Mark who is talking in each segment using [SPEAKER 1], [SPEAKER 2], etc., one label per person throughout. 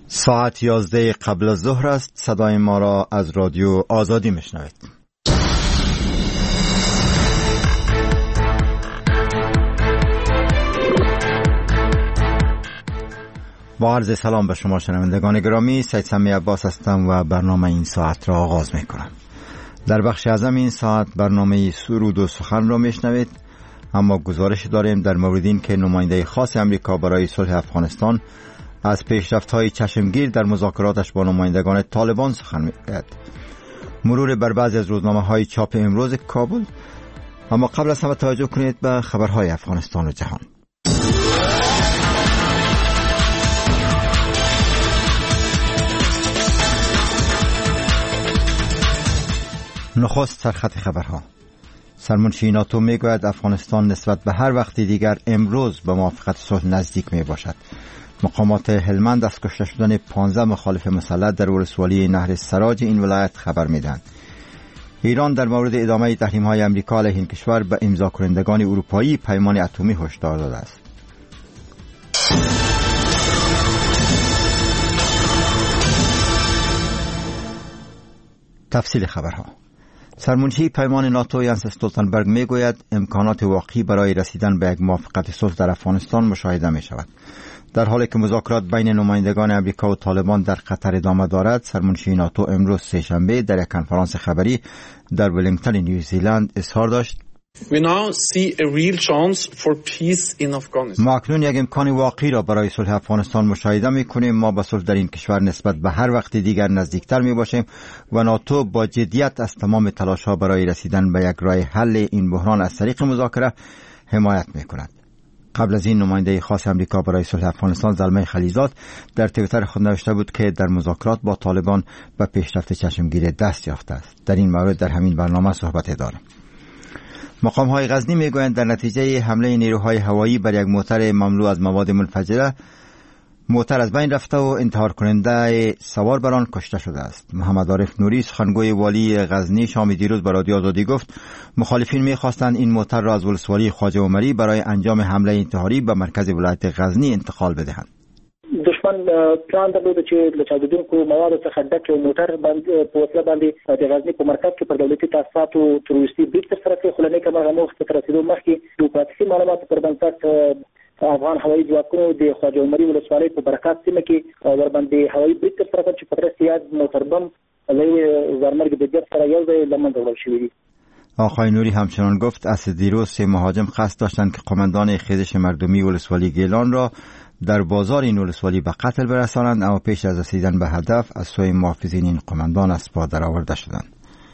[SPEAKER 1] ساعت 11 قبل از ظهر است. صدای ما را از رادیو آزادی میشنوید. با عرض سلام به شما شنوندگان گرامی، سید سمی عباس هستم و برنامه این ساعت را آغاز میکنم. در بخش اعظم این ساعت برنامه سرود و سخن را میشنوید، اما گزارش داریم در مورد این که نماینده خاص امریکا برای صلح افغانستان از پیشرفت‌های چشمگیر در مذاکراتش با نمایندگان طالبان سخن می‌گوید. مرور بر بعضی از روزنامه‌های چاپ امروز کابل. اما قبل از همه توجه کنید به خبرهای افغانستان و جهان. نخست سرخط خبرها. سرمنشی ناتو میگوید افغانستان نسبت به هر وقت دیگر امروز به موافقت صلح نزدیک می باشد. مقامات هلمند از کشته شدن 15 مخالف مسلح در ولسوالی نهر سراج این ولایت خبر میدهند. ایران در مورد ادامه تحریم‌های آمریکا علیه این کشور به امضا کنندگان اروپایی پیمان اتمی هشدار داده است. تفصیل خبرها. سرمنشی پیمان ناتو یانس استولتنبرگ میگوید امکانات واقعی برای رسیدن به یک موافقت صلح در افغانستان مشاهده می شود. در حالی که مذاکرات بین نمایندگان امریکا و طالبان در قطر ادامه دارد، سرمنشی ناتو امروز سه‌شنبه در یک کنفرانس خبری در ولینگتون نیوزیلند اظهار داشت: ما اکنون یک امکان واقعی را برای صلح افغانستان مشاهده می‌کنیم. ما به صلح در این کشور نسبت به هر وقت دیگر نزدیکتر می‌باشیم و ناتو با جدیت از تمام تلاش‌ها برای رسیدن به یک راه حل این بحران از طریق مذاکره حمایت می‌کند. قبل از این نماینده خاص امریکا برای صلح افغانستان زلمه خلیزاد در توییتر خود نوشته بود که در مذاکرات با طالبان به پیشرفت چشمگیر دست یافته است. در این مورد در همین برنامه صحبت دارم. مقام‌های غزنی میگویند در نتیجه حمله نیروهای هوایی بر یک موتر مملو از مواد منفجره، موتر از بین رفته و انتحار کننده سوار بر آن کشته شده است. محمد عارف نوری سخنگوی والی غزنی شام دیروز به رادیو آزادی گفت مخالفین می‌خواستند این موتر را از ولسوالی خواجه عمری برای انجام حمله انتحاری به مرکز ولایت غزنی انتقال بدهند.
[SPEAKER 2] دشمن پلان درلود چې له چاودونکو موادو څخه ډک موټر باندې په وسیله باندې د غزنی په مرکز کې پر دولتي تاسیساتو تروریستي برید ترسره کړ، خو له نیکه مرغه موخې ته رسېدو مخکې د اوپراتیفي معلوماتو پر بنسټ افغان هوایي ځواکونو د خواجه عمري ولسوالۍ په برکات سیمه کې ورباندې هوایي برید ترسره کړ چې په ترڅ یاد موټر بم له زرمرګ د جب سره یو ځای له منځه وړل شوي دي.
[SPEAKER 1] آقای نوری همچنان گفت از دیروز 3 مهاجم قصد داشتند که قماندان خیزش مردمی ولسوالی گیلان را در بازار این ولسوالی به قتل برسانند، اما پیش از رسیدن به هدف از سوی محافظین این قماندان از پا درآورده شدند.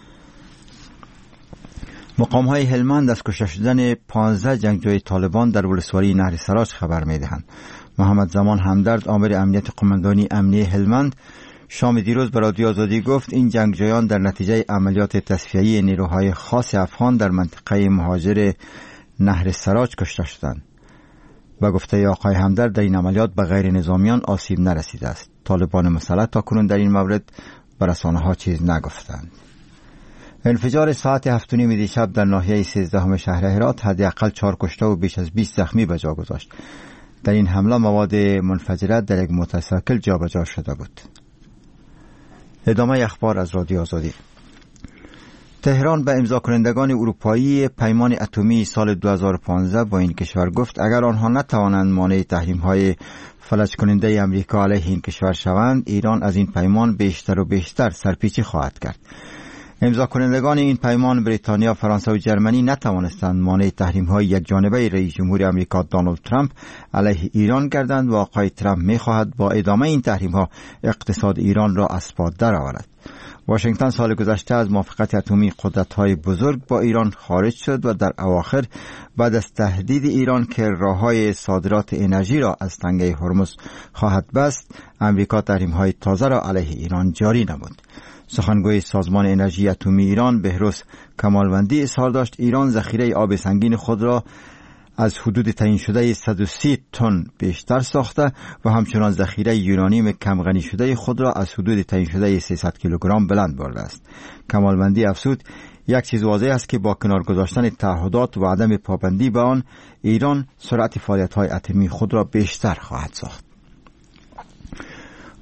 [SPEAKER 1] مقام‌های هلمند از کشته شدن 15 جنگجوی طالبان در ولسوالی نهر سراج خبر می‌دهند. محمد زمان همدرد آمر امنیت قماندانی امنی هلمند شام دیروز به رادیو آزادی گفت این جنگجویان در نتیجه عملیات تصفیه‌ای نیروهای خاص افغان در منطقه مهاجر نهر سراج کشته شدند. و گفته آقای همدرد در این عملیات به غیر نظامیان آسیب نرسیده است. طالبان مسلح تاکنون در این مورد به رسانه‌ها چیز نگفتند. انفجار ساعت 7:30 دیشب در ناحیه 13 شهر هرات حداقل 4 کشته و بیش از 20 زخمی به جا گذاشت. در این حمله مواد منفجره در یک موتورسیکل جابجا شده بود. ادامه اخبار از رادیو آزادی. تهران به امضا کنندگان اروپایی پیمان اتمی سال 2015 با این کشور گفت اگر آنها نتوانند مانع تحریم‌های فلج کننده امریکا علیه این کشور شوند، ایران از این پیمان بیشتر و بیشتر سرپیچی خواهد کرد. امضا کنندگان این پیمان بریتانیا، فرانسه و جرمنی نتوانستند مانع تحریم‌های یکجانبه رئیس جمهور آمریکا دونالد ترامپ علیه ایران گردند و آقای ترامپ می‌خواهد با ادامه این تحریم‌ها اقتصاد ایران را از پا درآورد. واشنگتن سال گذشته از موافقت اتمی قدرت‌های بزرگ با ایران خارج شد و در اواخر بعد از تهدید ایران که راه‌های صادرات انرژی را از تنگه هرمز خواهد بست، امریکا تحریم‌های تازه را علیه ایران جاری نمود. سخنگوی سازمان انرژی اتمی ایران بهروز کمالوندی اظهار داشت ایران ذخیره آب سنگین خود را از حدود تعیین شده 130 تن بیشتر ساخته و همچنان ذخیره یورانیم کم غنی شده خود را از حدود تعیین شده 300 کیلوگرم بلند برده است. کمالوندی افزود یک چیز واضح است که با کنار گذاشتن تعهدات و عدم پابندی به آن، ایران سرعت فعالیت‌های اتمی خود را بیشتر خواهد ساخت.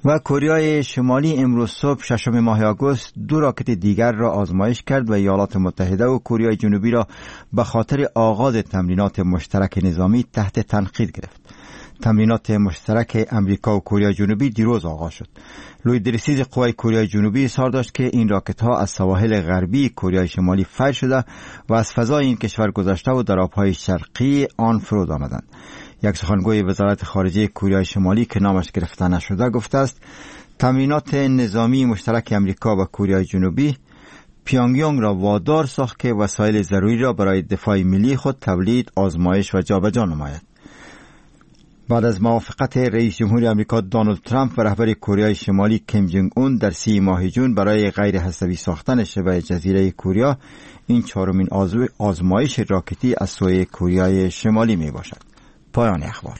[SPEAKER 1] و کره شمالی امروز صبح 6 ماه آگوست 2 راکت دیگر را آزمایش کرد و ایالات متحده و کره جنوبی را به خاطر آغاز تمرینات مشترک نظامی تحت تنقید گرفت. تمرینات مشترک امریکا و کره جنوبی دیروز آغاز شد. لوید رسید قوای کره جنوبی اظهار داشت که این راکت ها از سواحل غربی کره شمالی فیر شده و از فضای این کشور گذشته و در آبهای شرقی آن فرود آمدند. یک سخنگوی وزارت خارجه کره شمالی که نامش گرفته نشده گفته است تمرینات نظامی مشترک امریکا و کره جنوبی پیانگیانگ را وادار ساخت که وسایل ضروری را برای دفاع ملی خود تولید، آزمایش و جابجا نماید. بعد از موافقت رئیس جمهور آمریکا دونالد ترامپ و رهبر کره شمالی کیم جونگ اون در 30 ماه جون برای غیر هسته‌ای ساختن شبه جزیره کره، این 4مین آزمایش راکتی از سوی کره شمالی می باشد. پایان اخبار.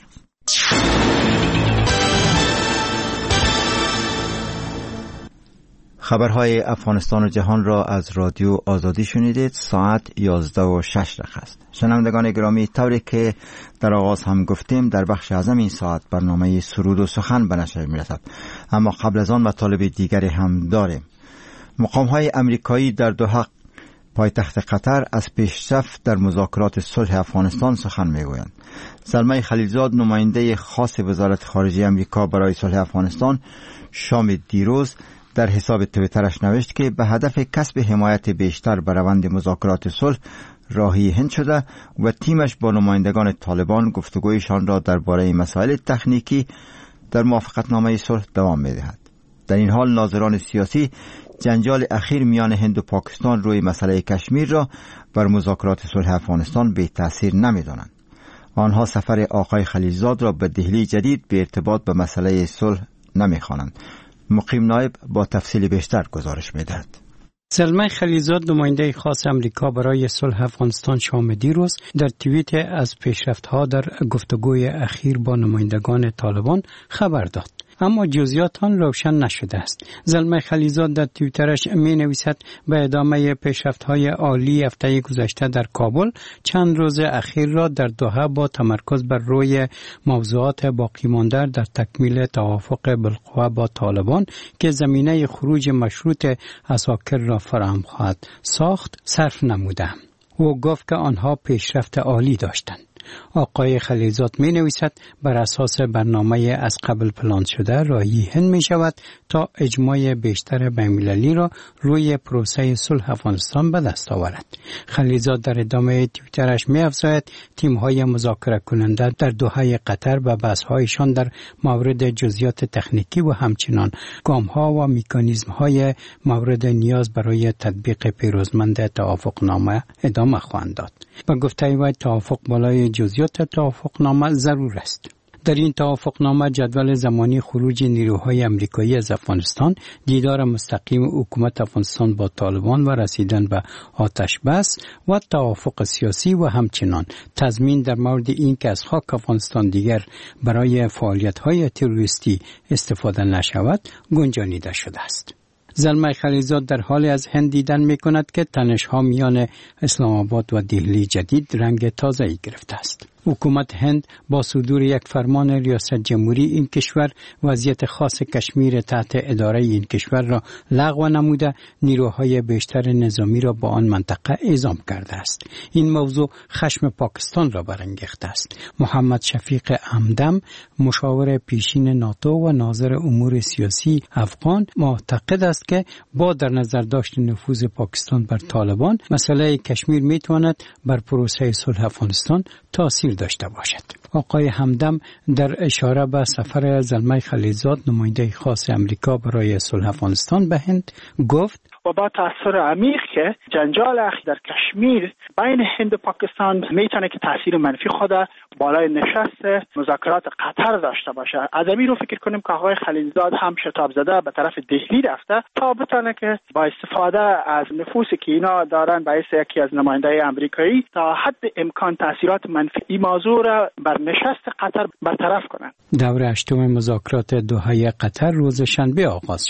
[SPEAKER 1] خبرهای افغانستان و جهان را از رادیو آزادی شنیدید. ساعت 11:06 است. شنوندگان گرامی، طوری که در آغاز هم گفتیم در بخش اعظم این ساعت برنامه سرود و سخن به نشر می‌رسد، اما قبل از آن مطالب دیگری هم داریم. مقام‌های امریکایی در دوحه پایتخت قطر از پیشرفت در مذاکرات صلح افغانستان سخن می‌گویند. زلمه خلیلزاد نماینده خاص وزارت خارجه امریکا برای صلح افغانستان شام دیروز در حساب توییترش نوشت که به هدف کسب حمایت بیشتر بر روند مذاکرات صلح راهی هند شده و تیمش با نمایندگان طالبان گفتگویشان را درباره مسائل تکنیکی در موافقتنامه صلح دوام می‌دهد. در این حال ناظران سیاسی جنجال اخیر میان هند و پاکستان روی مسئله کشمیر را بر مذاکرات صلح افغانستان بی تأثیر نمی‌دانند. آنها سفر آقای خلیلزاد را به دهلی جدید به ارتباط به مسئله صلح نمی‌خوانند. مقیم نایب با تفصیل بیشتر گزارش می‌دهد.
[SPEAKER 3] زلمه خلیلزاد نماینده خاص امریکا برای صلح افغانستان شام دیروز در توییت از پیشرفت‌ها در گفتگوی اخیر با نمایندگان طالبان خبر داد، اما جزئیات آن روشن نشده است. زلمه خلیلزاد در توییترش می نویسد به ادامه پیشرفت‌های عالی هفته گذشته در کابل، چند روز اخیر را در دوحه با تمرکز بر روی موضوعات باقی مانده در تکمیل توافق بالقوه با طالبان که زمینه خروج مشروط عساکر را فراهم خواهد ساخت صرف نمودم. او گفت که آنها پیشرفت عالی داشتند. آقای خلیلزاد می نویسد بر اساس برنامه از قبل پلان شده راهی هند می شود تا اجماع بیشتر بین‌المللی را روی پروسه صلح افغانستان به دست آورد. خلیلزاد در ادامه توییترش می افزاید تیم‌های مذاکره کننده در دوحه قطر و بحث‌هایشان در مورد جزئیات تکنیکی و همچنان گام‌ها و مکانیزم‌های مورد نیاز برای تطبیق پیروزمند توافقنامه ادامه خواهند داد. با گفته وی توافق بالای جزئیات توافقنامه ضرور است. در این توافقنامه جدول زمانی خروج نیروهای امریکایی از افغانستان، دیدار مستقیم حکومت افغانستان با طالبان و رسیدن به آتش بس و توافق سیاسی و همچنان تضمین در مورد این که از خاک افغانستان دیگر برای فعالیت‌های تروریستی استفاده نشود گنجانیده شده است. زلمه خلیلزاد در حال از هند دیدن می کند که تنش‌ها میان اسلام آباد و دهلی جدید رنگ تازه‌ای گرفته است. حکومت هند با صدور یک فرمان ریاست جمهوری این کشور وضعیت خاص کشمیر تحت اداره این کشور را لغو نموده نیروهای بیشتر نظامی را با آن منطقه اعزام کرده است. این موضوع خشم پاکستان را برانگیخته است. محمد شفیق همدم مشاور پیشین ناتو و ناظر امور سیاسی افغان معتقد است که با در نظر داشت نفوذ پاکستان بر طالبان مسئله کشمیر می تواند بر پروسه صلح افغانستان تأثیر داشته باشد. آقای همدم در اشاره به سفر زلمه خلیلزاد نماینده خاص امریکا برای صلح افغانستان به هند گفت
[SPEAKER 4] و با تأثیر عمیق که جنجال اخیر در کشمیر بین هند و پاکستان میتونه که تأثیر منفی خود بالای نشست مذاکرات قطر داشته باشه. از این رو فکر کنیم که آقای خلیلزاد هم شتاب زده به طرف دهلی رفته تا بتونه که با استفاده از نفوذی که اینا دارن باعث یکی از نماینده امریکایی تا حد امکان تأثیرات منفی این موضوع را بر نشست قطر برطرف کنند.
[SPEAKER 3] دور هشتم مذاکرات دوحه قطر روز شنبه آغاز شد.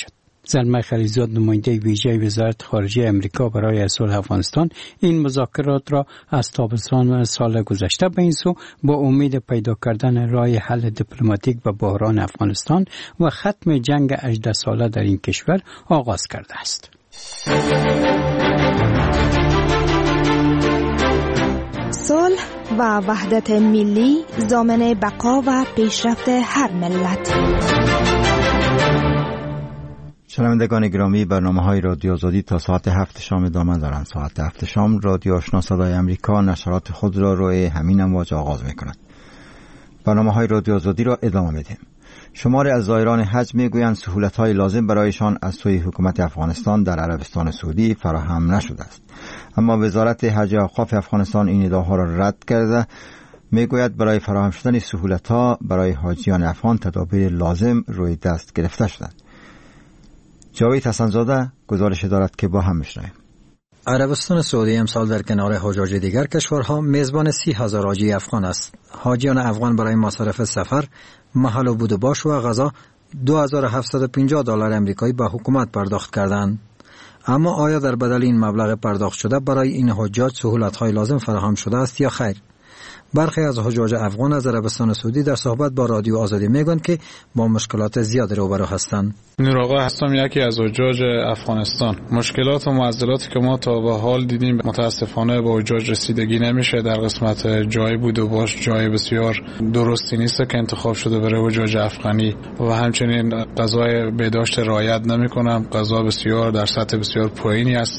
[SPEAKER 3] زلمه خلیزاد نماینده ویژه وزارت خارجه امریکا برای صلح افغانستان این مذاکرات را از تابستان سال گذشته به این سو با امید پیدا کردن راه حل دیپلماتیک به بحران افغانستان و ختم جنگ 18 ساله در این کشور آغاز کرده است.
[SPEAKER 5] صلح و وحدت ملی ضامن بقا و پیشرفت هر ملت.
[SPEAKER 1] شنوندگان گرامی، برنامه‌های رادیو آزادی تا ساعت 7 شام ادامه دارند. ساعت 7 شام رادیو آشنا صدای امریکا نشرات خود را روی همین امواج آغاز می‌کند. برنامه‌های رادیو آزادی را ادامه می‌دهیم. شماری از زائران حج می‌گویند سهولت‌های لازم برایشان از سوی حکومت افغانستان در عربستان سعودی فراهم نشده است. اما وزارت حج و اوقاف افغانستان این ادعاها را رد کرده، میگوید برای فراهم شدن سهولت‌ها برای حاجیان افغان تدابیر لازم روی دست گرفته شدند. جاوید حسن‌زاده گزارش دارد که با هم میشنویم.
[SPEAKER 6] عربستان سعودی امسال در کنار حجاج دیگر کشورها میزبان 30,000 حاجی افغان است. حاجیان افغان برای مصارف سفر، محل و بود و باش و غذا $2,750 امریکایی به حکومت پرداخت کردند. اما آیا در بدل این مبلغ پرداخت شده برای این حجاج سهولت‌های لازم فراهم شده است یا خیر؟ برخی از حجاج افغان از عربستان سعودی در صحبت با رادیو آزادی میگویند که با مشکلات زیادی روبرو هستند.
[SPEAKER 7] نور آقا هستم، یکی از حجاج افغانستان. مشکلات و معضلاتی که ما تا به حال دیدیم متاسفانه با حجاج رسیدگی نمیشه. در قسمت جای بود و باش جای بسیار درستی نیست که انتخاب شده برای حجاج افغانی و همچنین غذای بهداشت رعایت نمیکنم. غذا بسیار در سطح بسیار پایینی است.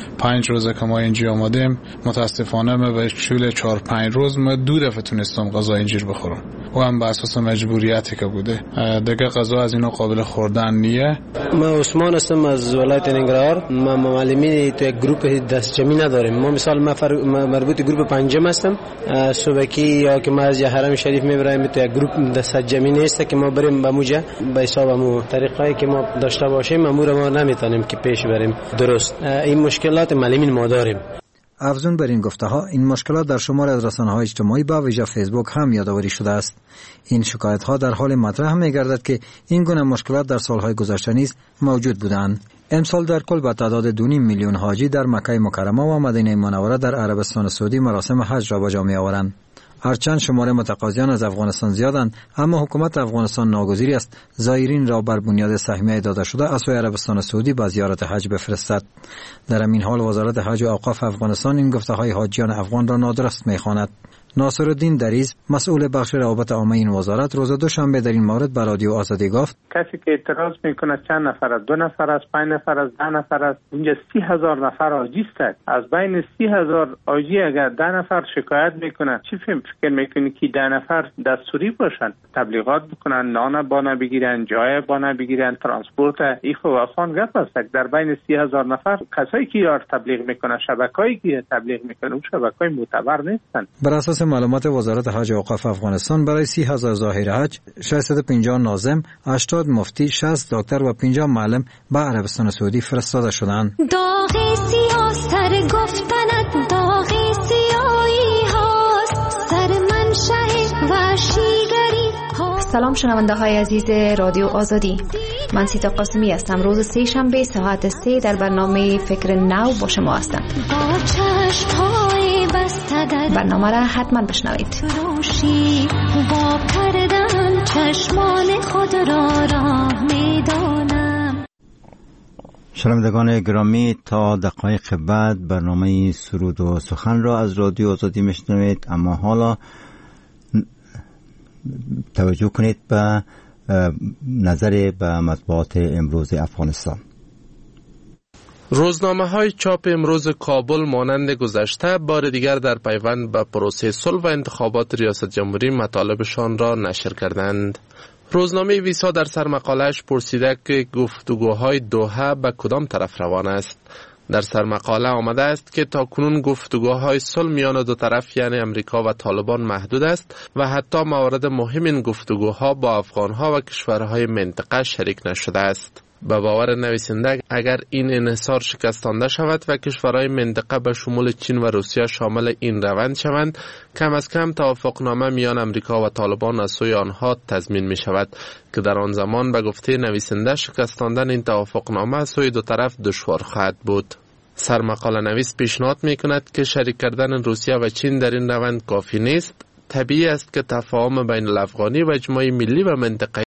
[SPEAKER 7] 5 روزه که ما اینجا آمدیم متاسفانه ما به شکل 4-5 روز ما 2 دفعه تونستم غذا اینجور بخورم و هم به اساس مجبوریتی که بوده. دیگه غذا از اینا قابل خوردن نیه.
[SPEAKER 8] ما عثمان هستم از ولایت ننگرهار. ما معلمین تو یک گروپ دستجمعی نداریم. ما مثال مربوط گروپ 5 هستم. صبحی یا که ما از حرم شریف میبریم تو یک گروپ دستجمعی نیست که ما بریم به موجه به حسابمو طریقایی که ما داشته باشیم امور ما نمیتونیم که پیش بریم درست. این مشکلات معلمین ما داریم.
[SPEAKER 6] افزون بر این گفته ها این مشکلات در شمار از رسانه‌های اجتماعی با ویژه فیسبوک هم یادآوری شده است. این شکایت ها در حال مطرح می گردد که این گونه مشکلات در سالهای گذشته نیز موجود بودند. امسال در کل به تعداد 2.5 میلیون حاجی در مکه مکرمه و مدینه منوره در عربستان سعودی مراسم حج را به جا می آورند. هرچند شمار متقاضیان از افغانستان زیادند، اما حکومت افغانستان ناگزیر است زائرین را بر بنیاد سهمیه داده شده از سوی عربستان سعودی به زیارت حج بفرستد. در همین حال وزارت حج و اوقاف افغانستان این گفته‌های حاجیان افغان را نادرست می‌خواند. ناصرالدین دریز مسئول بخش روابط عامه این وزارت روز دوشنبه در این مورد به رادیو آزادی گفت:
[SPEAKER 9] کسی که اعتراض میکنه چند نفر است، 2 نفر است، 5 نفر است، 10 نفر است، اینجا 30,000 نفر حاجی است. از بین 30,000 حاجی اگر 10 نفر شکایت میکنن چی فکر میکنی که 10 نفر دستوری باشن؟ تبلیغات بکنن، نان بانا بگیرن، جای بانا بگیرن، ترانسپورت ایخ و افغان گپ است. در بین 30,000 نفر کسایی که یار تبلیغ میکنن، شبکه‌ای که تبلیغ میکنن اون شبکه‌های معتبر نیستن.
[SPEAKER 6] بر اساس معلومات وزارت حج و اوقاف افغانستان برای 30,000 ظاهر حج 650 ناظم، 80 مفتی، 60 دکتر و 50 معلم به عربستان سعودی فرستاده شدند.
[SPEAKER 10] داغ سیاه سر گفتنت داغ سیاهی هاست، سر منشأ وحشیگری.
[SPEAKER 11] سلام شنونده های عزیز رادیو آزادی، من سیتا قاسمی هستم. روز 3 شنبه ساعت 3 در برنامه فکر نو با شما هستم. برنامه را حتما بشنوید.
[SPEAKER 10] با کردم چشمان خود را راه میدانم.
[SPEAKER 1] شنوندگان گرامی، تا دقایق بعد برنامه سرود و سخن را از رادیو آزادی میشنوید، اما حالا توجه کنید به نظر به مطبوعات امروز افغانستان.
[SPEAKER 12] روزنامه‌های چاپ امروز کابل مانند گذشته بار دیگر در پیوند به پروسه صلح و انتخابات ریاست جمهوری مطالبشان را نشر کردند. روزنامه ویسا در سرمقاله‌اش پرسیده که گفتگوهای دوحه به کدام طرف روان است. در سرمقاله آمده است که تاکنون گفتگوهای صلح میان دو طرف یعنی امریکا و طالبان محدود است و حتی موارد مهم این گفتگوها با افغانها و کشورهای منطقه شریک نشده است. به باور نویسنده اگر این انحصار شکستانده شود و کشورهای منطقه به شمول چین و روسیه شامل این روند شوند، کم از کم توافقنامه میان امریکا و طالبان از سوی آنها تضمین می شود که در آن زمان به گفته نویسنده شکستاندن این توافقنامه از سوی دو طرف دشوار خواهد بود. سرمقاله نویس پیشنهاد می کند که شریک کردن روسیه و چین در این روند کافی نیست. طبیعی است که تفاهم بین الافغانی و اجماع ملی و منطقه